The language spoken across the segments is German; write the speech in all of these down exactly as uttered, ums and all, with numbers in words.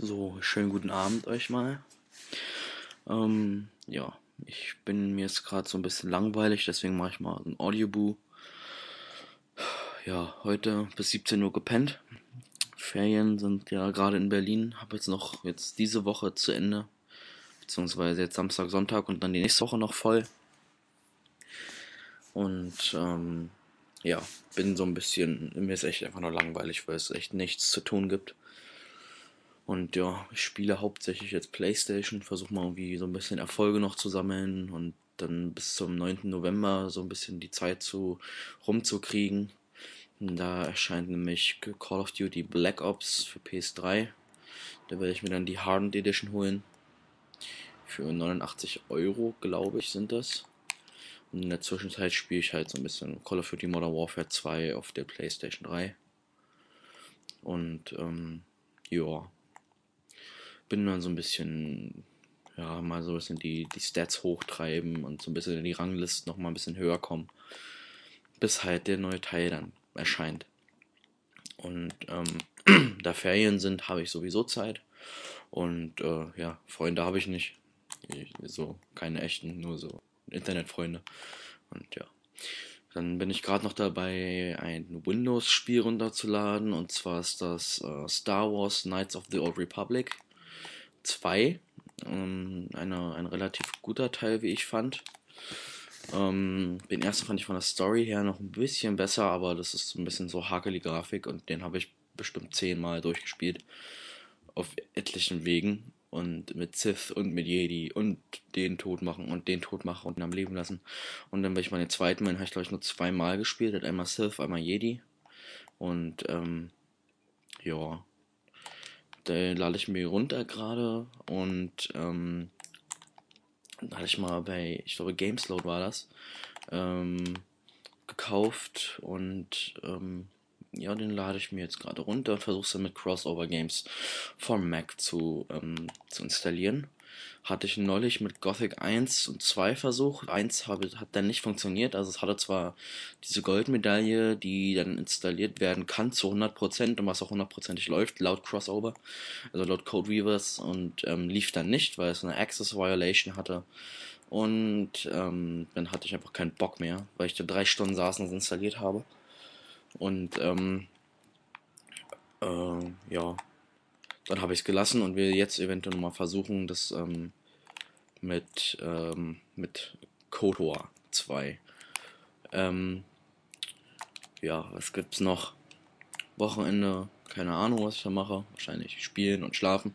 So, schönen guten Abend euch mal. Ähm, ja, ich bin mir jetzt gerade so ein bisschen langweilig, deswegen mache ich mal ein Audioboo. Ja, heute bis siebzehn Uhr gepennt. Ferien sind ja gerade in Berlin. Habe jetzt noch jetzt diese Woche zu Ende, beziehungsweise jetzt Samstag, Sonntag und dann die nächste Woche noch voll. Und ähm, ja, bin so ein bisschen, mir ist echt einfach nur langweilig, weil es echt nichts zu tun gibt. Und ja, ich spiele hauptsächlich jetzt PlayStation, versuche mal irgendwie so ein bisschen Erfolge noch zu sammeln und dann bis zum neunten November so ein bisschen die Zeit zu rumzukriegen. Und da erscheint nämlich Call of Duty Black Ops für P S drei. Da werde ich mir dann die Hardened Edition holen. Für neunundachtzig Euro, glaube ich, sind das. Und in der Zwischenzeit spiele ich halt so ein bisschen Call of Duty Modern Warfare zwei auf der PlayStation drei. Und ähm, ja, bin dann so ein bisschen, ja, mal so ein bisschen die, die Stats hochtreiben und so ein bisschen in die Ranglisten noch mal ein bisschen höher kommen, bis halt der neue Teil dann erscheint. Und ähm, da Ferien sind, habe ich sowieso Zeit. Und äh, ja, Freunde habe ich nicht. Ich, so keine echten, nur so Internetfreunde. Und ja. Dann bin ich gerade noch dabei, ein Windows-Spiel runterzuladen. Und zwar ist das äh, Star Wars Knights of the Old Republic zwei. Ähm, eine, ein relativ guter Teil, wie ich fand. Ähm, den ersten fand ich von der Story her noch ein bisschen besser, aber das ist ein bisschen so hakelige Grafik und den habe ich bestimmt zehnmal durchgespielt. Auf etlichen Wegen. Und mit Sith und mit Jedi und den tot machen und den tot machen und ihn am Leben lassen. Und dann, weil ich meine zweiten, den habe ich glaube ich nur zweimal gespielt. Hat einmal Sith, einmal Jedi. Und ähm, ja, den lade ich mir runter gerade und ähm, da hatte ich mal bei, ich glaube, Gamesload war das, ähm, gekauft und ähm, ja, den lade ich mir jetzt gerade runter und versuche es dann mit Crossover Games vom Mac zu, ähm, zu installieren. Hatte ich neulich mit Gothic eins und zwei versucht. eins habe, hat dann nicht funktioniert. Also es hatte zwar diese Goldmedaille, die dann installiert werden kann zu hundert Prozent und was auch hundertprozentig läuft, laut Crossover, also laut Codeweavers, und ähm, lief dann nicht, weil es eine Access Violation hatte. Und ähm, dann hatte ich einfach keinen Bock mehr, weil ich da drei Stunden saß und es installiert habe. Und ähm, äh, ja, dann habe ich es gelassen und will jetzt eventuell nochmal versuchen, das ähm, mit, ähm, mit KOTOR zwei. Ähm, ja, was gibt's noch? Wochenende, keine Ahnung, was ich da mache. Wahrscheinlich spielen und schlafen.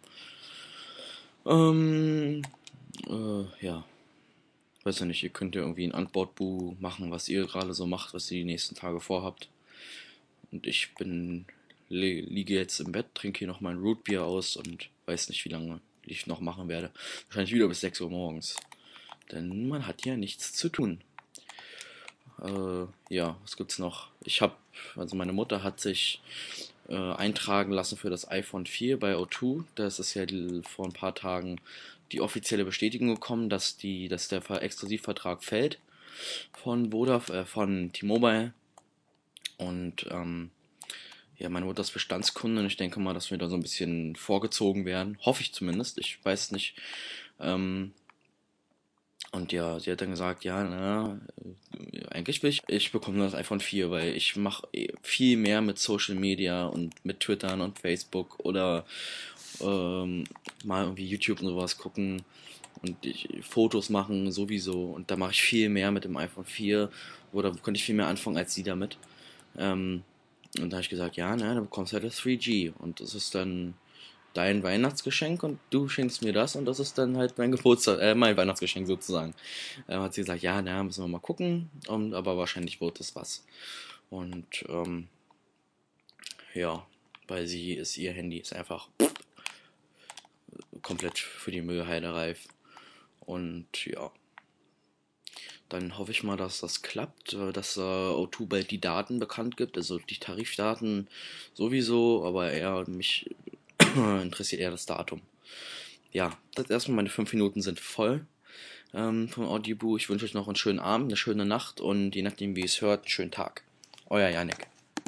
Ähm, äh, ja, weiß ja nicht, ihr könnt ja irgendwie ein Antwortbuch machen, was ihr gerade so macht, was ihr die nächsten Tage vorhabt. Und ich bin, li liege jetzt im Bett, trinke hier noch mein Rootbier aus und weiß nicht, wie lange ich noch machen werde. Wahrscheinlich wieder bis sechs Uhr morgens. Denn man hat ja nichts zu tun. Äh, ja, was gibt's noch? Ich habe, also meine Mutter hat sich äh, eintragen lassen für das iPhone vier bei O zwei. Das ist ja die, vor ein paar Tagen die offizielle Bestätigung gekommen, dass die, dass der Ver- Exklusivvertrag fällt von Vodafone, äh, von T-Mobile. Und ähm, ja, meine Mutter ist Bestandskunde und ich denke mal, dass wir da so ein bisschen vorgezogen werden. Hoffe ich zumindest. Ich weiß es nicht. Ähm, und ja, sie hat dann gesagt, ja, na, äh, eigentlich will ich, ich bekomme das iPhone vier, weil ich mache viel mehr mit Social Media und mit Twittern und Facebook oder ähm, mal irgendwie YouTube und sowas gucken und ich, Fotos machen sowieso. Und da mache ich viel mehr mit dem iPhone vier oder konnte ich viel mehr anfangen als sie damit. Ähm, und da habe ich gesagt, ja, ne, dann bekommst du halt das drei G. Und das ist dann dein Weihnachtsgeschenk und du schenkst mir das und das ist dann halt mein Geburtstag, äh, mein Weihnachtsgeschenk sozusagen. Ähm, hat sie gesagt, ja, na, müssen wir mal gucken, um, aber wahrscheinlich wird es was. Und ähm, ja, weil sie ist, ihr Handy ist einfach komplett für die Müllhalde reif. Und ja, dann hoffe ich mal, dass das klappt, äh, dass äh, O zwei bald die Daten bekannt gibt, also die Tarifdaten sowieso, aber eher mich interessiert eher das Datum. Ja, das erstmal meine fünf Minuten sind voll ähm, vom Audioboo. Ich wünsche euch noch einen schönen Abend, eine schöne Nacht und je nachdem, wie ihr es hört, einen schönen Tag. Euer Janik.